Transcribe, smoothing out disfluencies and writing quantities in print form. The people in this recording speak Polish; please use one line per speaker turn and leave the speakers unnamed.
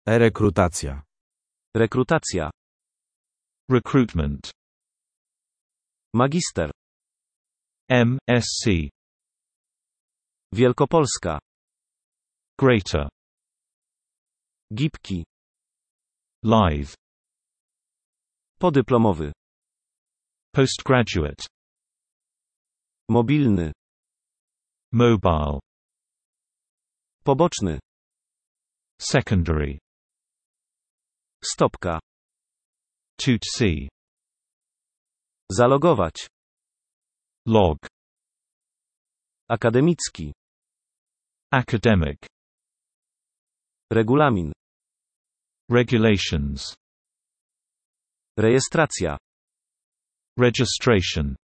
Rekrutacja.
Rekrutacja.
Recruitment.
Magister.
MSc.
Wielkopolska.
Greater.
Gibki.
Live.
Podyplomowy.
Postgraduate.
Mobilny.
Mobile.
Poboczny.
Secondary.
Stopka.
To see.
Zalogować.
Log.
Akademicki.
Academic.
Regulamin.
Regulations.
Rejestracja.
Registration.